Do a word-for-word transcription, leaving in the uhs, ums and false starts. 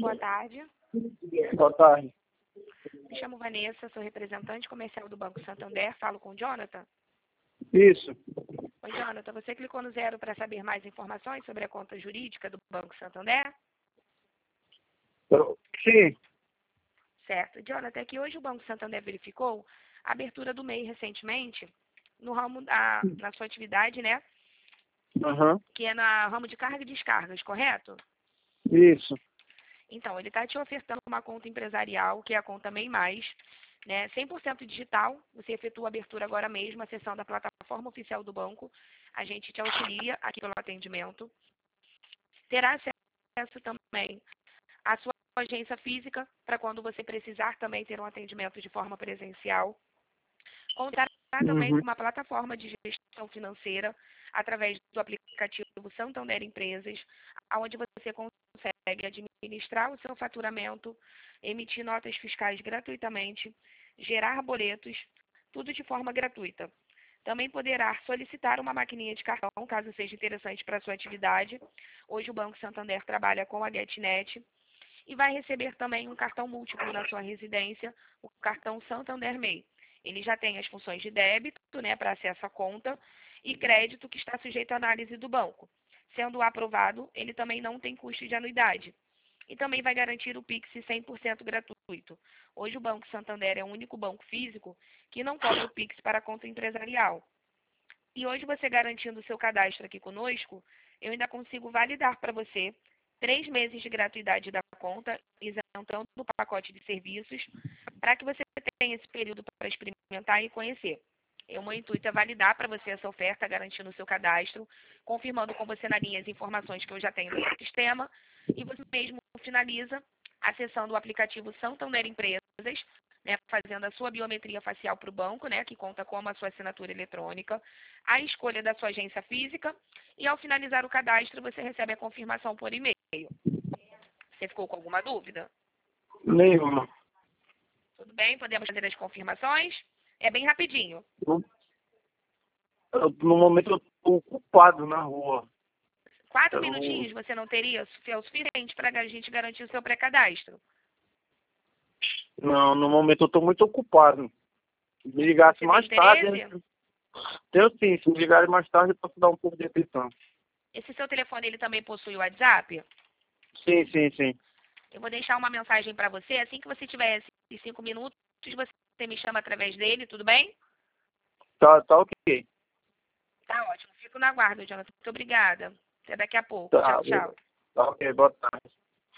boa tarde. Boa tarde. Me chamo Vanessa, sou representante comercial do Banco Santander. Falo com o Jonathan. Isso. Oi, Jonathan. Você clicou no zero para saber mais informações sobre a conta jurídica do Banco Santander? Eu- Sim. Certo. Jonathan, é que hoje o Banco Santander verificou a abertura do M E I recentemente no ramo da, na sua atividade, né? Aham. Que é na ramo de carga e descargas, correto? Isso. Então, ele está te ofertando uma conta empresarial, que é a conta M E I mais, né? cem por cento digital. Você efetua a abertura agora mesmo, acessando a plataforma oficial do banco. A gente te auxilia aqui pelo atendimento. Terá acesso também à sua agência física, para quando você precisar também ter um atendimento de forma presencial. Contará também Uhum. com uma plataforma de gestão financeira através do aplicativo Santander Empresas, onde você consegue administrar o seu faturamento, emitir notas fiscais gratuitamente, gerar boletos, tudo de forma gratuita. Também poderá solicitar uma maquininha de cartão, caso seja interessante para a sua atividade. Hoje o Banco Santander trabalha com a GetNet. E vai receber também um cartão múltiplo na sua residência, o cartão Santander M E I. Ele já tem as funções de débito, né, para acesso à conta, e crédito, que está sujeito à análise do banco. Sendo aprovado, ele também não tem custo de anuidade. E também vai garantir o Pix cem por cento gratuito. Hoje o Banco Santander é o único banco físico que não cobra o Pix para a conta empresarial. E hoje você garantindo o seu cadastro aqui conosco, eu ainda consigo validar para você três meses de gratuidade da conta, isentando o pacote de serviços, para que você tenha esse período para experimentar e conhecer. O meu intuito é validar para você essa oferta, garantindo o seu cadastro, confirmando com você na linha as informações que eu já tenho no sistema, e você mesmo finaliza acessando o aplicativo Santander Empresas, né, fazendo a sua biometria facial para o banco, né, que conta com a sua assinatura eletrônica, a escolha da sua agência física, e ao finalizar o cadastro, você recebe a confirmação por e-mail. Você ficou com alguma dúvida? Nenhuma. Tudo bem? Podemos fazer as confirmações? É bem rapidinho. Eu, no momento eu estou ocupado na rua. Quatro Eu, minutinhos você não teria é o suficiente para a gente garantir o seu pré-cadastro? não, no momento eu estou muito ocupado. Me ligasse Você mais tem tarde. interesse? Eu sim, se me ligarem mais tarde eu posso dar um pouco de atenção. Esse seu telefone ele também possui o WhatsApp? Sim, sim, sim. Eu vou deixar uma mensagem para você. Assim que você tiver esses cinco minutos, você me chama através dele, tudo bem? Tá, tá ok. Tá ótimo. Fico na guarda, Jonathan. Muito obrigada. Até daqui a pouco. Tá, Tchau, tchau. tá ok, boa tarde.